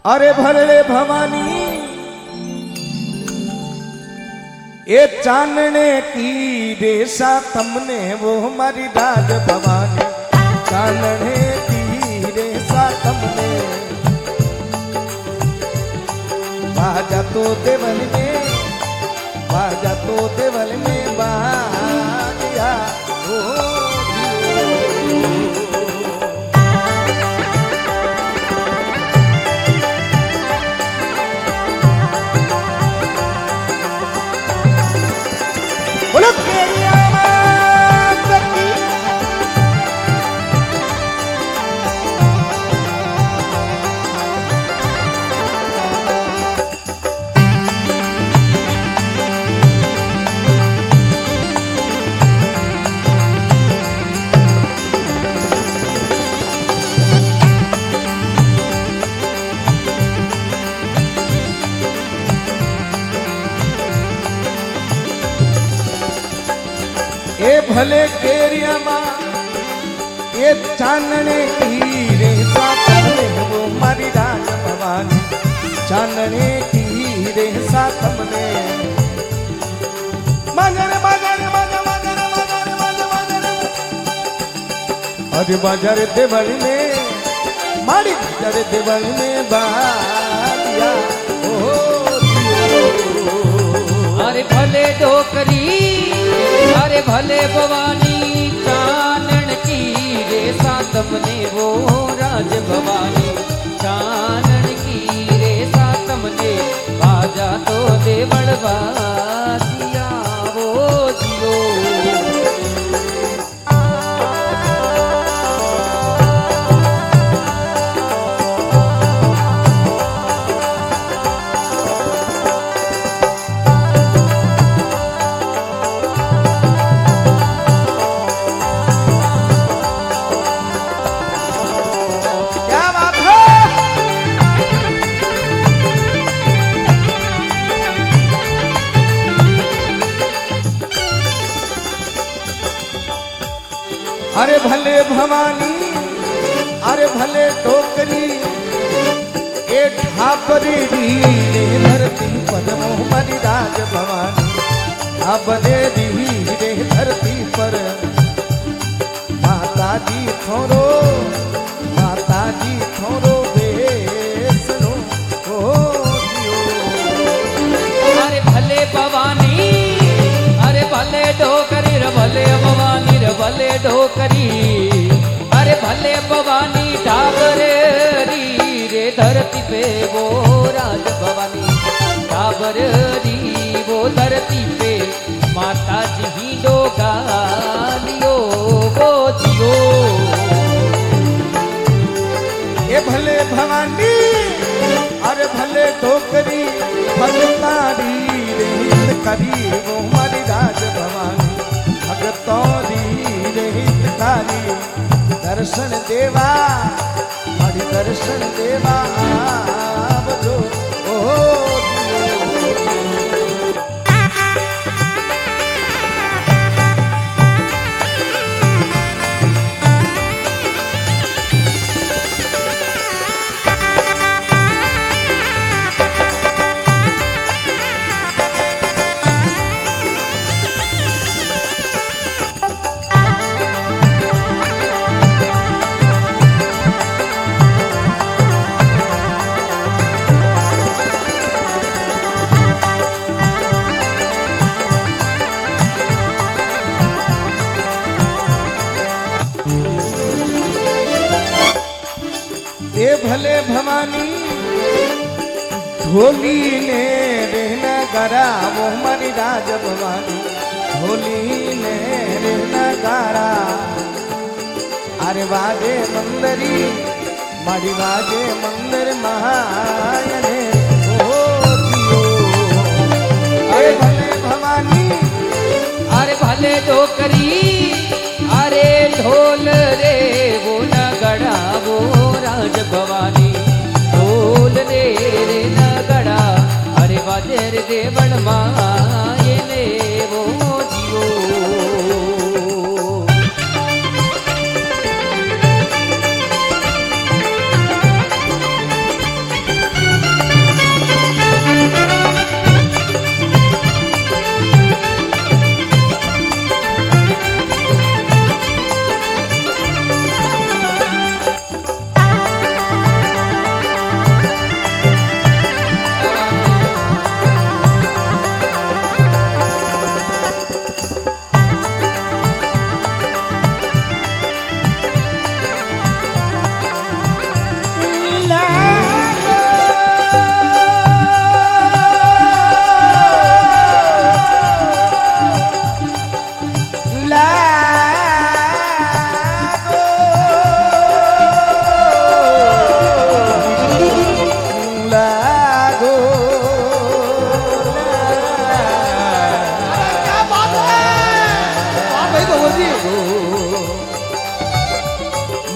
अरे भले भवानी ये चांदने की रेशा तमने वो हमारी राज भवानी चांदने की रेशा तमने बाजा तो देवल में बाजा ओ ए भले केरिया माँ ये चांदने की रेशा तमने वो मारी राज भवानी चांदने की रेशा तमने मगर मगर मगर मगर मगर मगर मगर अरे बाजार देवल में मारी बाजार देवल में बालिया ओ अरे भले डोकरी अरे भले भवानी चानन की रेशा तमने वो राज भवानी चानन की रेशा तमने बाजा तो देवड़ बासिया वो जियो अरे भले भवानी अरे भले टोकरी ए ठाकरी रे धरती पर हमारी राज भवानी बने रे धरती पर माता जी थोरो बेसनो ओ अरे भले भवानी अरे भले डोकरी रे भले भवानी रे भले डोकरी अरे भले भवानी डाबरे रे धरती पे वो राज भवानी डाबर री वो धरती पे माता जी ही डोगा लियो वो जियो ये भले भवानी अरे भले डोकरी भगतारी रे करी वो हमारी राज भवानी भगतौरी रहित कारी दर्शन देवा हरि दर्शन देवा आवजो ओ ये भले भवानी ढोली ने रहना गारा वो हमारी राज भवानी ढोली ने रहना गारा अरे वाजे मंदरी मारी वाजे मंदिर महायने ओ दियो अरे भले भवानी अरे भले डोकरी अरे ढोल रे वो नगड़ा वो राज भवानी ढोल रे नगड़ा अरे बाजे रे देवड़ माये ने वो जियो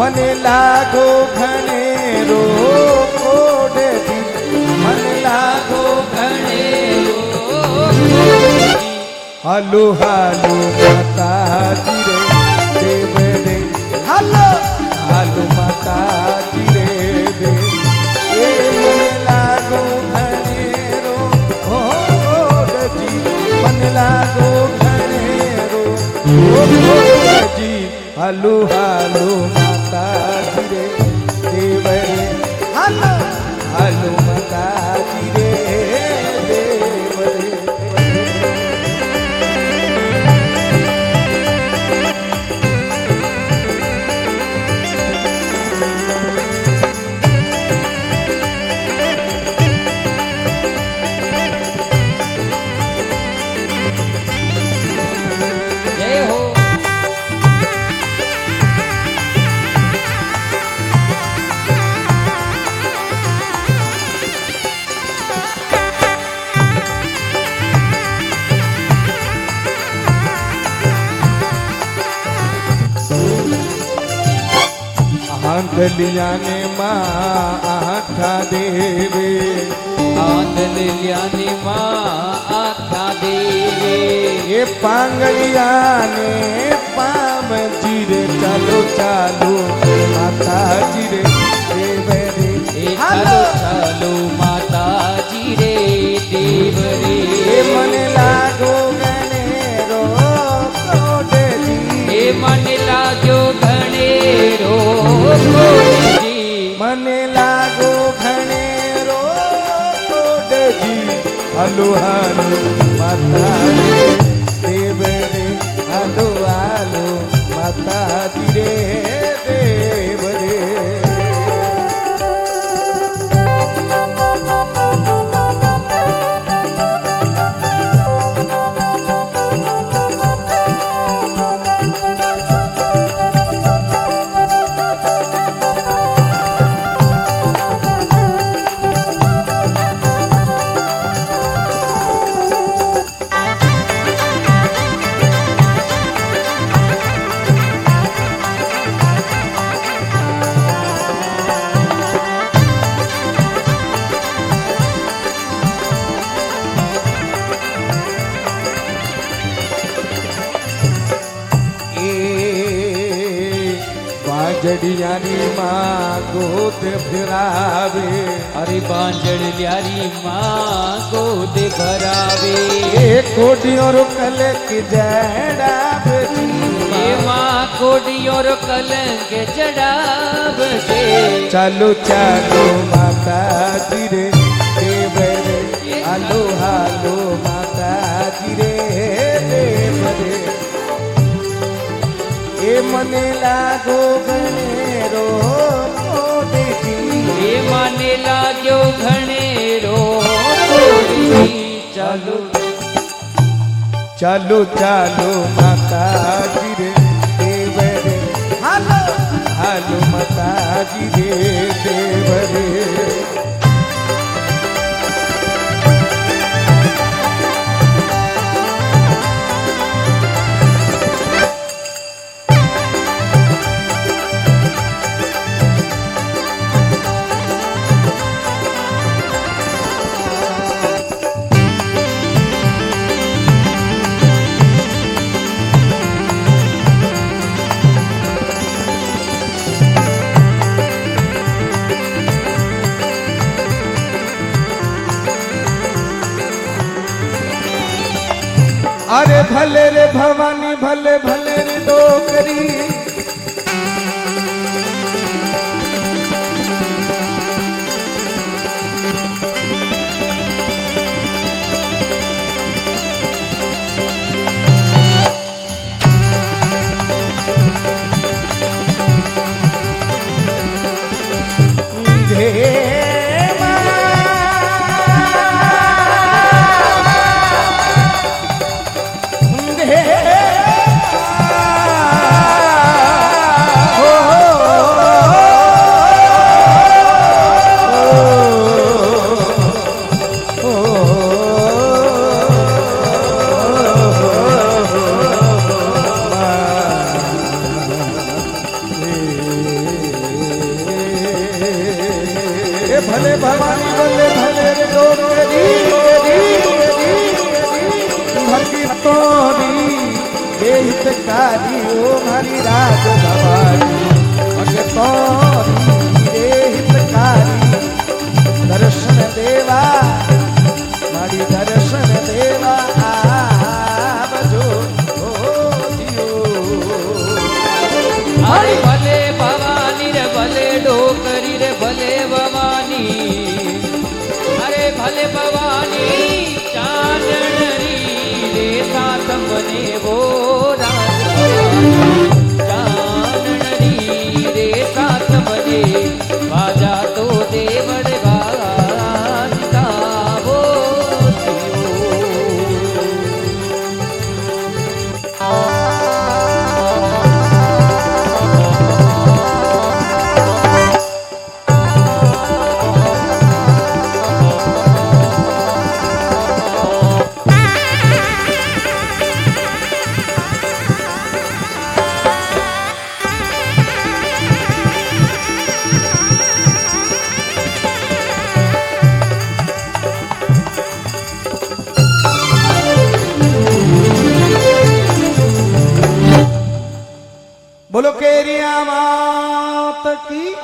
મને લાગો ઘણેરો કોડજી મને લાગો ઘણેરો હાલો હાલો માતાજી રે દેવ રે હાલો હાલો માતાજી રે દેવ એ મને લાગો ઘણેરો કોડજી મને લાગો ઘણેરો કોડજી હાલો હાલો માતાજી રે દેવ રે હાલો હાલો માતાજી રે દેવ રે જય હો આંધલિયા ને માં આખા દેવે આંધલિયાની માં આખા દેવે એ પાંગળિયા ને પામજી રે ચાલો ચાલો માતાજી રે દેવ રે એ ચાલો ચાલો માતાજી રે દેવ રે એ મને લાગો ગણેરો કોડજી એ મને લાગ્યો ઘણેરો કોડજી મને લાગો ઘણેરો કોડજી હાલો હાલો માતાજી દેવ રે હાલો હાલો માતાજી રે દેવ રે જડિયાની માં ગોદ ફેરાવે અરે બાંજણ લ્યારી માં ગોદ ભરાવે એ કોડિયો કલક જડાવજી એમાં કોડિયોર કલંક ચડાવજે ચાલો ચાલો માતાજી રે દેવ રે હાલો હાલો માતાજી રે દેવ રે એ મને લાગો ગણેરો કોડજી એ મને લાગ્યો ઘણેરો કોડી ચાલો ચાલો ચાલો માતાજી રે દેવ રે હાલો હાલો માતાજી રે દેવ રે अरे भले रे भवानी भले भले रे डोकरी ડોકરી ભક્તોની એ હિતકારી ઓ મારી રાજ ભવાની ભક્તોની એ હિતકારી દર્શન દેવા મારી દર્શન દેવા આવજો અરે ભલે ભવાની રે ભલે ડોકરી રે ભલે ભવાની અરે ભલે ભવાની ચાંદણી રે સાત મને વો ચાંદણી રે સાત મને વાજા તો દેવડ વાંતાવો બોલો કેરિયા માત કી